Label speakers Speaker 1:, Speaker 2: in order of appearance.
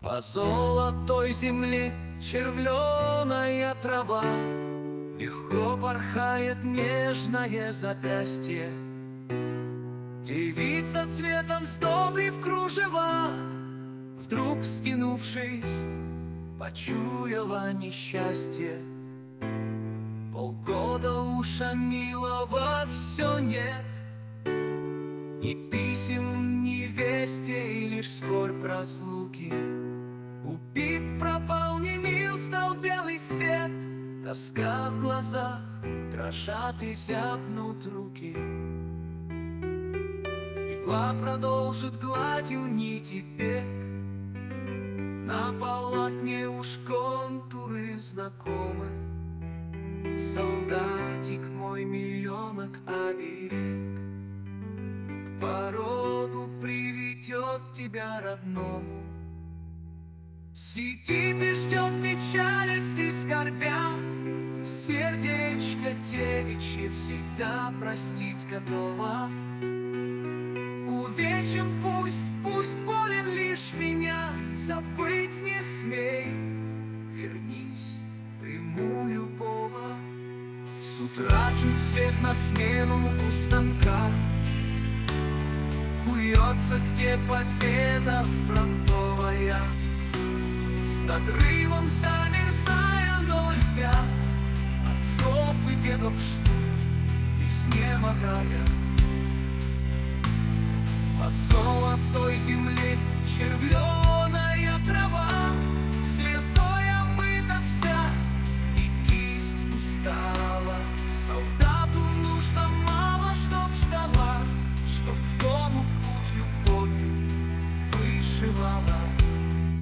Speaker 1: По золотой земле червленая трава, легко порхает нежное запястье. Девица цветом сдобрив кружева, вдруг скинувшись, почуяла несчастье. Полгода уж милого все нет, ни писем невесте, и лишь скорбь разлуки. Убит, пропал, не мил, стал белый свет, тоска в глазах, дрожат и зябнут руки. Игла продолжит гладью нити бег, на полотне уж контуры знакомы. Солдатик мой, миллионок оберег к порогу приведет тебя родному. Сидит и ждет, печалясь и скорбя, сердечко девичье всегда простить готово. Увечен пусть болен лишь меня, забыть не смей. Вернись, приму любого. С утра чуть свет на смену у станка, куется, где победа фронтовая. С надрывом замерзая, но любя, отцов и дедов ждут, изнемогая. По золотой земле червлем